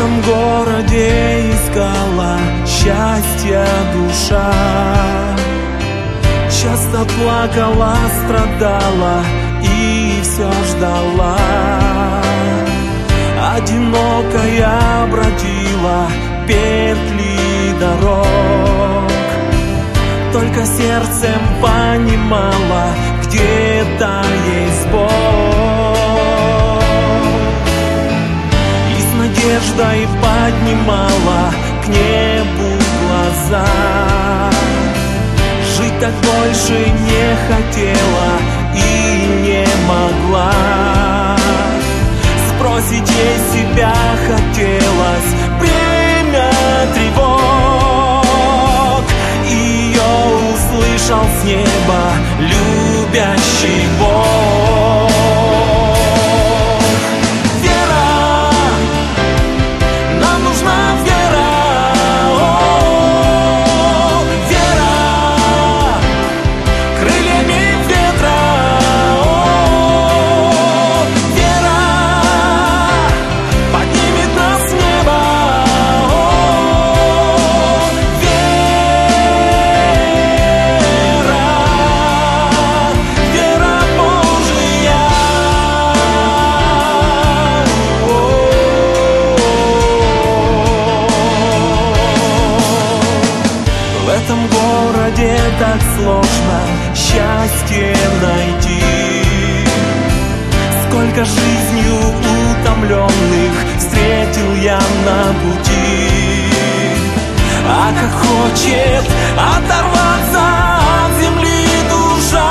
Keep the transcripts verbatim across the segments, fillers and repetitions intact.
этом городе искала счастья душа, часто плакала, страдала и все ждала. Одинокая бродила петли дорог, только сердцем понимала, где-то есть Бог. И с надеждой поднимала к небу глаза. Жить так больше не хотела и не могла. Сбросить ей себя хотелось время тревог. Ее услышал с неба любящий Бог. Вера, нам нужна вера. О, вера, крыльями ветра. О, вера поднимет нас с неба. О, вера, вера Божия. В этом городе так сложно счастье найти. Сколько жизнью утомленных встретил я на пути. А как хочет оторваться от земли душа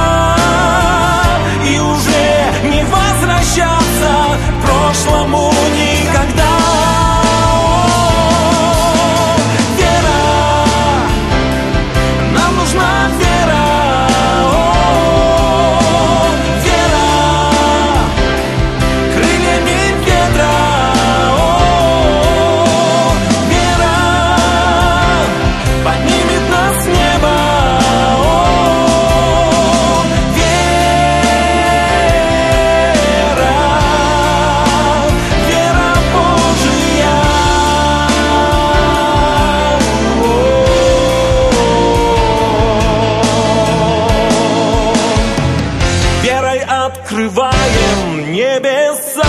и уже не возвращаться к прошлому никогда. Нам нужна вера. О, вера, крыльями ветра. О, вера поднимет нас с неба. О, вера, вера Божия. Верой открываем небеса,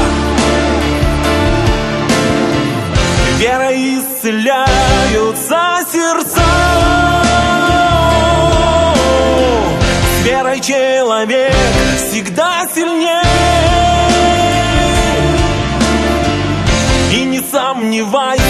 верой исцеляются сердца. С верой человек всегда сильнее. И не сомневайся,